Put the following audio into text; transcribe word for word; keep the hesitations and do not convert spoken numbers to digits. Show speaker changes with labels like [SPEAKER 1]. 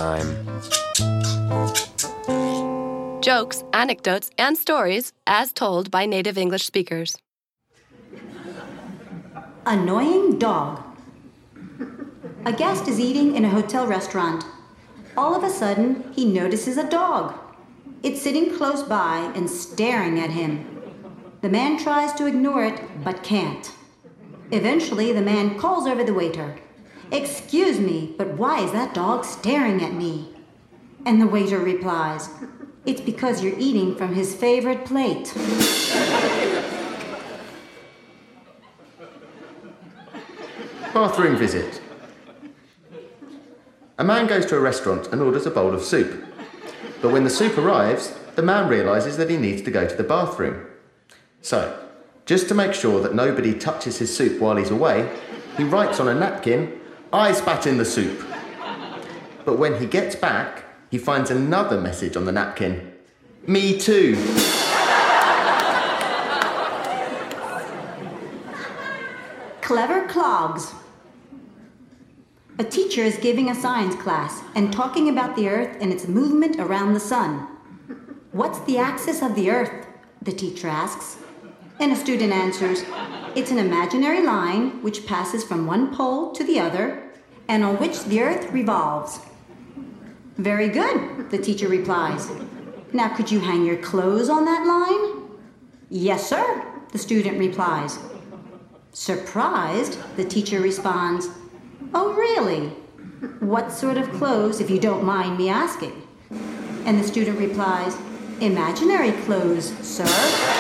[SPEAKER 1] time.
[SPEAKER 2] Jokes, anecdotes, and stories as told by native English speakers.
[SPEAKER 3] Annoying dog. A guest is eating in a hotel restaurant. All of a sudden, he notices a dog. It's sitting close by and staring at him. The man tries to ignore it, but can't. Eventually, the man calls over the waiter. "Excuse me, but why is that dog staring at me?" And the waiter replies, "It's because you're eating from his favorite plate."
[SPEAKER 4] Bathroom visit. A man goes to a restaurant and orders a bowl of soup. But when the soup arrives, the man realises that he needs to go to the bathroom. So, just to make sure that nobody touches his soup while he's away, he writes on a napkin, "I spat in the soup." But when he gets back, he finds another message on the napkin, "Me too."
[SPEAKER 3] Clever clogs. A teacher is giving a science class and talking about the Earth and its movement around the sun. "What's the axis of the Earth?" the teacher asks. And a student answers, "It's an imaginary line which passes from one pole to the other and on which the Earth revolves." "Very good," the teacher replies. "Now could you hang your clothes on that line?" "Yes, sir," the student replies. Surprised, the teacher responds, "Oh, really? What sort of clothes, if you don't mind me asking?" And the student replies, "Imaginary clothes, sir."